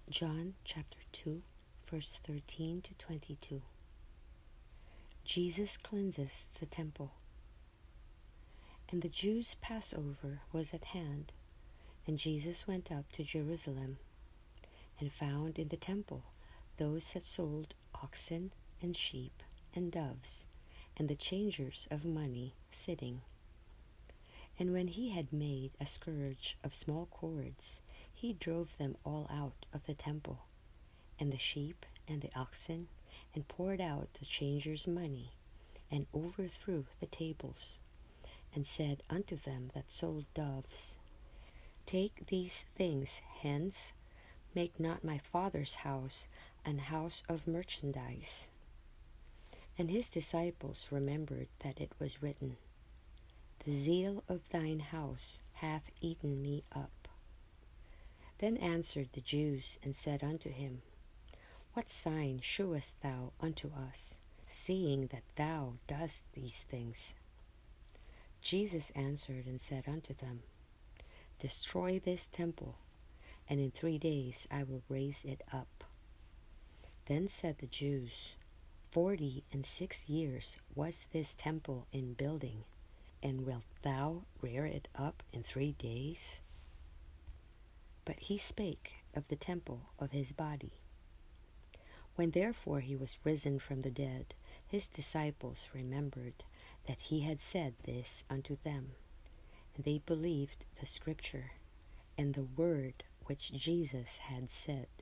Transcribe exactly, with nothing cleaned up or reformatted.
John chapter two, verse thirteen to twenty-two. Jesus cleanses the temple. And the Jews' Passover was at hand, and Jesus went up to Jerusalem, and found in the temple those that sold oxen and sheep and doves, and the changers of money sitting. And when he had made a scourge of small cords, he drove them all out of the temple, and the sheep and the oxen, and poured out the changers' money, and overthrew the tables, and said unto them that sold doves, Take these things hence, make not my Father's house an house of merchandise. And his disciples remembered that it was written, The zeal of thine house hath eaten me up. Then answered the Jews, and said unto him, What sign shewest thou unto us, seeing that thou dost these things? Jesus answered and said unto them, Destroy this temple, and in three days I will raise it up. Then said the Jews, Forty and six years was this temple in building, and wilt thou rear it up in three days? But he spake of the temple of his body. When therefore he was risen from the dead, his disciples remembered that he had said this unto them, and they believed the scripture, and the word which Jesus had said.